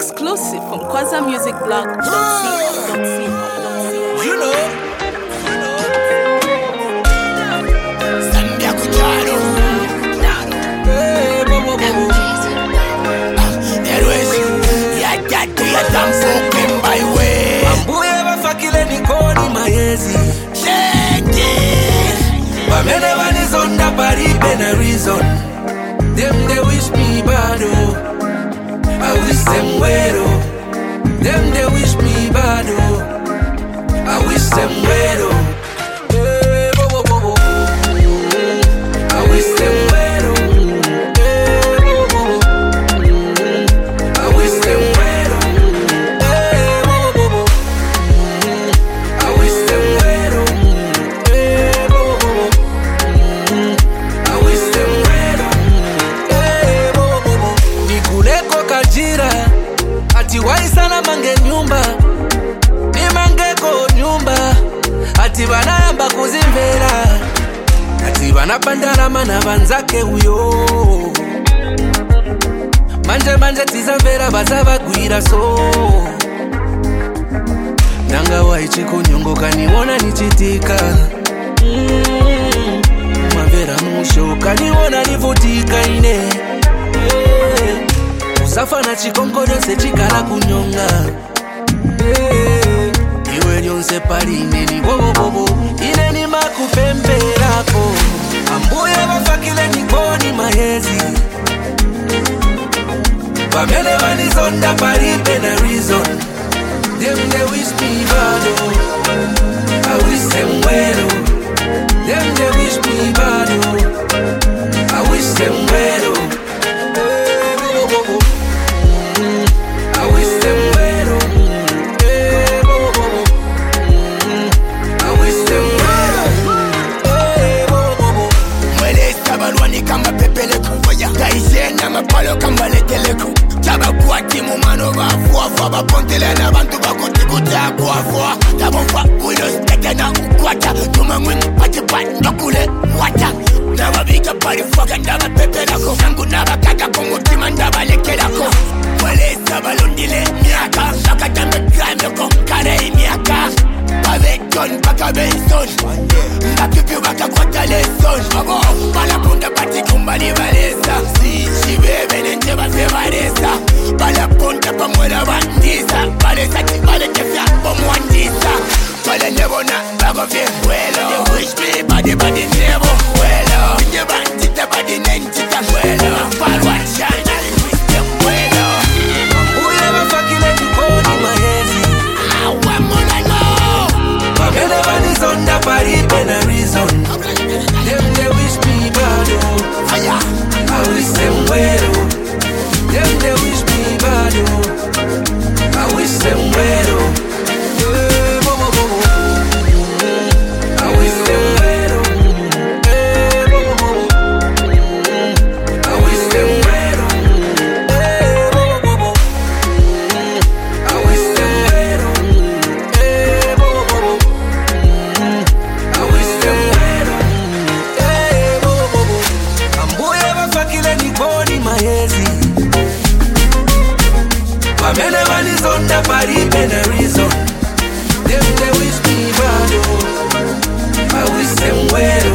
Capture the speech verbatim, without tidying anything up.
Exclusive from Kwaza Music Blog. You know. Them they wish me bad, oh. I wish them well, oh. Them they wish me bad, oh. I wish them well, oh. Hey, bo, bo, bo, bo. I wish them well, oh. Hey, bo, bo, bo. I wish them well, oh. Hey, bo, bo, bo. I wish them well, oh. Hey, bo, bo, bo. I wish them well, oh. Ati waisana mange nyumba ni mangeko nyumba ati banayamba kuzimvera ati banapandana mana banzake uyo manje manje tizamvera bazabagwira so nanga waichiko nyongo kaniwona nichitika mm, mwamvera musho kaniwona nivutika ine yeah. Safa na chikonkodo se chikala kunyonga hey, iwe nyonse paline ni bobo bobo ine ni makupemperako ambuye bafakile nikoni mahezi bamene banizonda paripe na reason them they wish me bad, oh. I wish them well, oh. Them they wish me bad, oh. I wish them well, oh. Palo kambale teleku Chaba kuati mumano vafua Fua bapontele na bantu bakutikuta kuafua Tabonfa kuilos teke na ukwata Tuma mwingu pati pat ndokule wata Naba bika pari fuka ndaba pepe lako Sangu naba kaka kumutima ndaba leke lako Wale sabalundile miaka Shaka jambe crime loko kare miaka Pave John baka benson Ndapipi baka kwata leson Abo bala punda pati kumbali valesa Si shibebe nente base valesa Bala punda pa mwela bandisa Valesa ti vale kefya po mwandisa Vale nebona bago fye welo They wish me body body nebo welo Nye bandita body nentita welo Palwa shine I wish them welo Uye mafakile nikoni mahezi Awa mona no Bamene banizonda paripe na reason Them they wish me bad, oh. Fire I wish them well, oh. Them they wish me bad, oh. I wish them well, oh. Hey, bo, bo, bo, bo. I wish them well, oh. Hey, bo, bo, bo, bo. I wish them well, oh. Hey, bo, bo, bo, bo. I wish them well, oh. Hey, bo, bo, bo. I wish them well, oh. Hey, bo, bo, bo. Ambuye bafakile nikoni mahezi Bamene banizonda paripe na reason Them they wish me bad, oh. I wish them well,